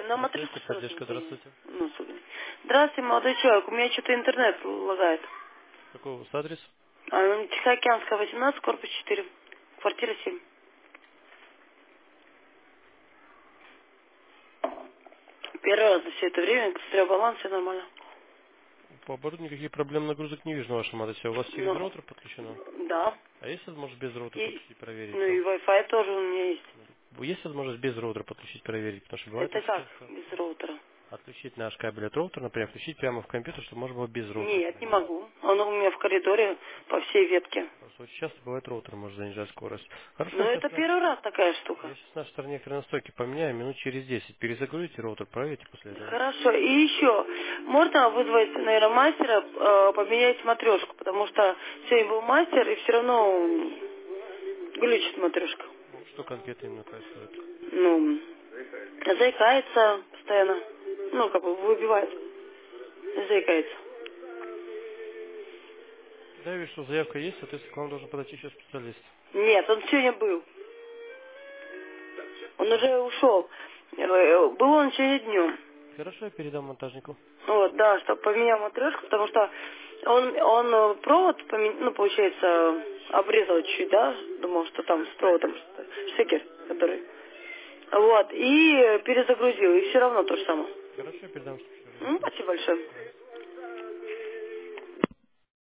на матрешку Здравствуйте, поддержка, здравствуйте. ну, судя. Здравствуйте, молодой человек. У меня что-то интернет лагает. Какой у вас адрес? Тихоокеанская, 18, корпус 4. Квартира 7. Первый раз за все это время, посмотрел баланс, все нормально. По оборудованию никаких проблем нагрузок не вижу на вашем адресе. У вас через Ну, роутер подключено? да. А есть возможность без роутера И, подключить, проверить? ну и Wi-Fi тоже у меня есть. Есть возможность без роутера подключить, проверить? Потому что бывает Это очень как, часто без роутера? отключить наш кабель от роутера, например, включить прямо в компьютер, чтобы можно было без роутера Нет, не проверить. могу. Он у меня в коридоре по всей ветке. Просто очень часто бывает роутер может занижать скорость. Хорошо, Ну, это первый раз такая штука. я сейчас в нашей стороне хреностойки поменяю, минут через 10. Перезагрузите роутер, проверьте после этого. Хорошо. И еще, можно вызвать, наверное, мастера, поменять матрешку, потому что сегодня был мастер, и все равно глючит матрешка. Что конкретно именно происходит? Ну, заикается постоянно. Ну, как бы выбивает. Заикается. Да, я вижу, что заявка есть, соответственно, к вам должен подойти еще специалист. Нет, он сегодня был. Он уже ушел. Был он сегодня днем. Хорошо, я передам монтажнику. Вот, да, чтобы поменял матрешку, потому что он провод, ну, получается, обрезал чуть-чуть, да, думал, что там с проводом что-то, штекер, который. Вот, и перезагрузил, и все равно то же самое. Хорошо, я передам специалисту. Спасибо большое.